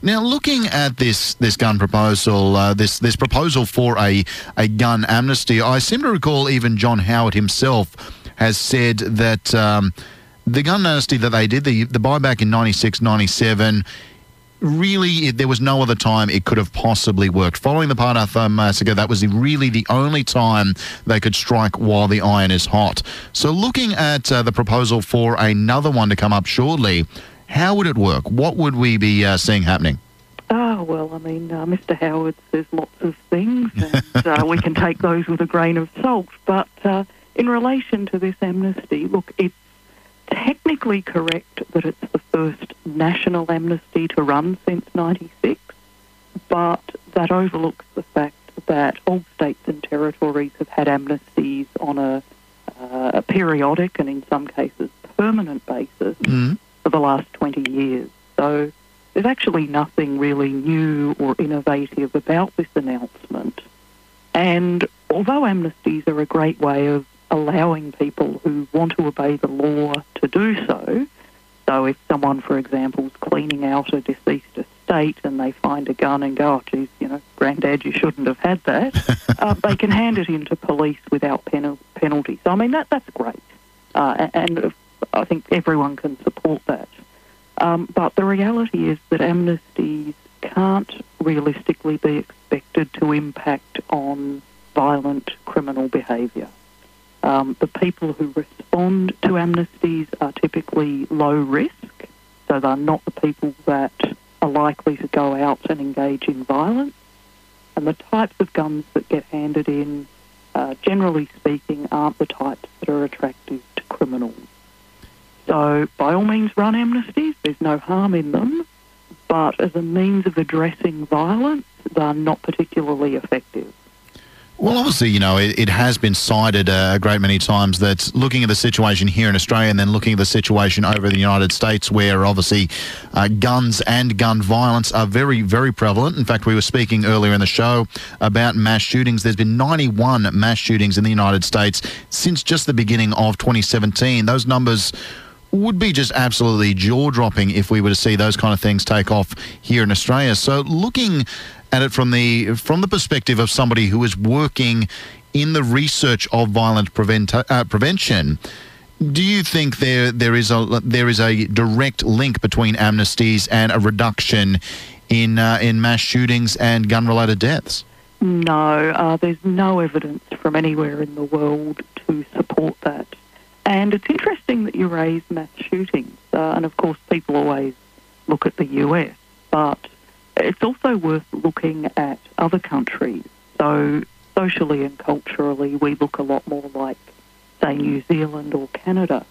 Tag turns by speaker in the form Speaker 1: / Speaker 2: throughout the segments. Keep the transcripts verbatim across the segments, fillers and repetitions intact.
Speaker 1: Now, looking at this this gun proposal, uh, this this proposal for a a gun amnesty, I seem to recall even John Howard himself has said that um, the gun amnesty that they did, the the buyback in ninety-six, ninety-seven, really, there was no other time it could have possibly worked. Following the Parramatta massacre, that was the, really the only time they could strike while the iron is hot. So looking at uh, the proposal for another one to come up shortly, how would it work? What would we be uh, seeing happening?
Speaker 2: Oh, well, I mean, uh, Mister Howard says lots of things, and uh, we can take those with a grain of salt. But uh, in relation to this amnesty, look, it's technically correct that it's the first national amnesty to run since ninety-six, but that overlooks the fact that all states and territories have had amnesties on a, uh, a periodic and in some cases permanent basis mm. for the last twenty years. So there's actually nothing really new or innovative about this announcement. And although amnesties are a great way of allowing people who want to obey the law to do so, so if someone, for example, is cleaning out a deceased estate and they find a gun and go, oh, geez, you know, Grandad, you shouldn't have had that, uh, they can hand it in to police without pen- penalty. So, I mean, that that's great. Uh, and I think everyone can support that. Um, but the reality is that amnesties can't realistically be expected to impact on violent criminal behaviour. Um, the people who respond to amnesties are typically low risk, so they're not the people that are likely to go out and engage in violence. And the types of guns that get handed in, uh, generally speaking, aren't the types that are attractive to criminals. So by all means run amnesties, there's no harm in them, but as a means of addressing violence, they're not particularly effective.
Speaker 1: Well, obviously, you know, it, it has been cited uh, a great many times that looking at the situation here in Australia and then looking at the situation over in the United States, where obviously uh, guns and gun violence are very, very prevalent. In fact, we were speaking earlier in the show about mass shootings. There's been ninety-one mass shootings in the United States since just the beginning of twenty seventeen. Those numbers would be just absolutely jaw-dropping if we were to see those kind of things take off here in Australia. So looking at it from the from the perspective of somebody who is working in the research of violent prevent, uh, prevention, do you think there there is a there is a direct link between amnesties and a reduction in uh, in mass shootings and gun-related deaths?
Speaker 2: No, uh, there's no evidence from anywhere in the world to support that. And it's interesting that you raise mass shootings, uh, and of course people always look at the U S, but it's also worth looking at other countries. So socially and culturally, we look a lot more like, say, New Zealand or Canada.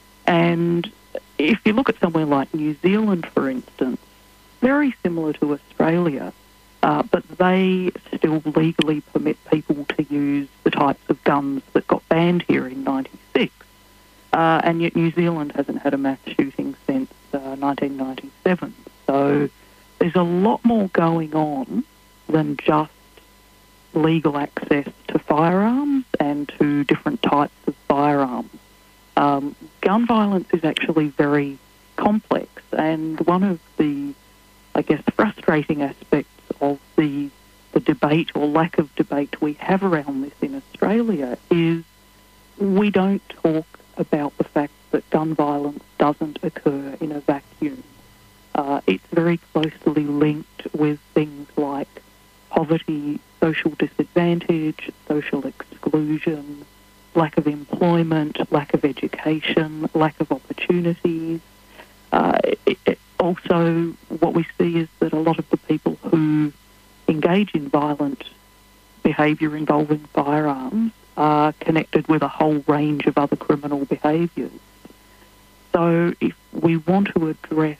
Speaker 2: And if you look at somewhere like New Zealand, for instance, very similar to Australia, uh, but they still legally permit people to use the types of guns that got banned here in ninety-six. Uh, and yet New Zealand hasn't had a mass shooting since uh, nineteen ninety-seven. So there's a lot more going on than just legal access to firearms and to different types of firearms. Um, gun violence is actually very complex, and one of the, I guess, frustrating aspects of the, the debate or lack of debate we have around this in Australia is we don't talk about the fact that gun violence doesn't occur in a vacuum. Uh, it's very closely linked with things like poverty, social disadvantage, social exclusion, lack of employment, lack of education, lack of opportunities. Uh, it, it also, what we see is that a lot of the people who engage in violent behaviour involving firearms are connected with a whole range of other criminal behaviours. So if we want to address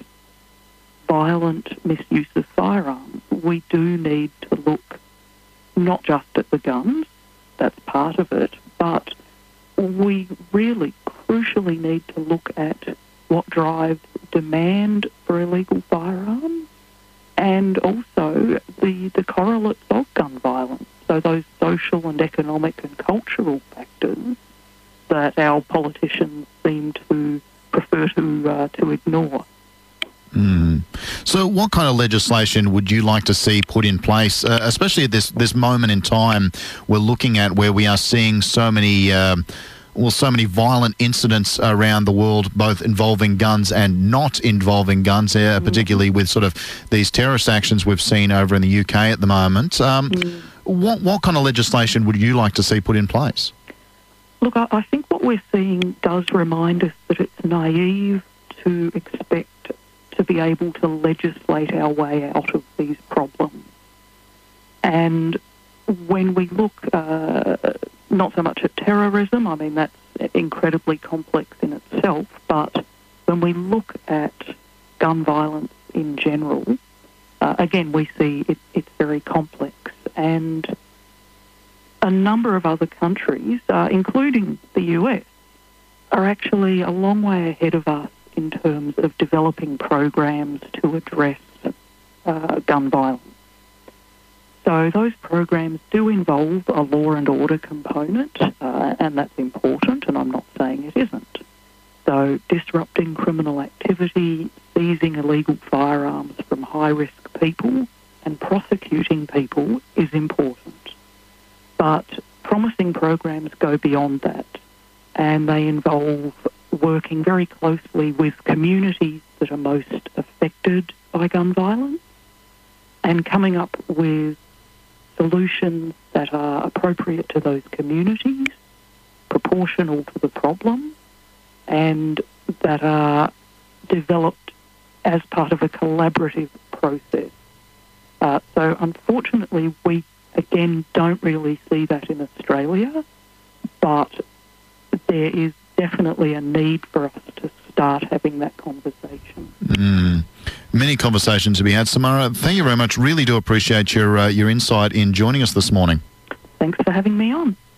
Speaker 2: violent misuse of firearms, we do need to look not just at the guns, that's part of it, but we really crucially need to look at what drives demand for illegal firearms and also the, the correlates of gun violence. So those social and economic and cultural factors that our politicians seem to prefer to uh, to ignore.
Speaker 1: Mm. So what kind of legislation would you like to see put in place, uh, especially at this, this moment in time we're looking at where we are seeing so many... Um, well, so many violent incidents around the world, both involving guns and not involving guns, uh,
Speaker 2: Mm.
Speaker 1: particularly with sort of these terrorist actions we've seen over in the U K at the moment. Um,
Speaker 2: Mm.
Speaker 1: what, what kind of legislation would you like to see put in place?
Speaker 2: Look, I, I think what we're seeing does remind us that it's naive to expect to be able to legislate our way out of these problems. And when we look uh, not so much at terrorism, I mean, that's incredibly complex in itself, but when we look at gun violence in general, uh, again, we see it, it's very complex. And a number of other countries, uh, including the U S, are actually a long way ahead of us in terms of developing programs to address uh, gun violence. So those programs do involve a law and order component, uh, and that's important, and I'm not saying it isn't. So disrupting criminal activity, seizing illegal firearms from high-risk people, and prosecuting people is important. But promising programs go beyond that, and they involve working very closely with communities that are most affected by gun violence and coming up with solutions that are appropriate to those communities, proportional to the problem, and that are developed as part of a collaborative process. Uh, so unfortunately, we, again, don't really see that in Australia, but there is definitely a need for us to start having that conversation.
Speaker 1: Mm. Many conversations to be had. Samara, thank you very much. Really do appreciate your uh, your insight in joining us this morning.
Speaker 2: Thanks for having me on.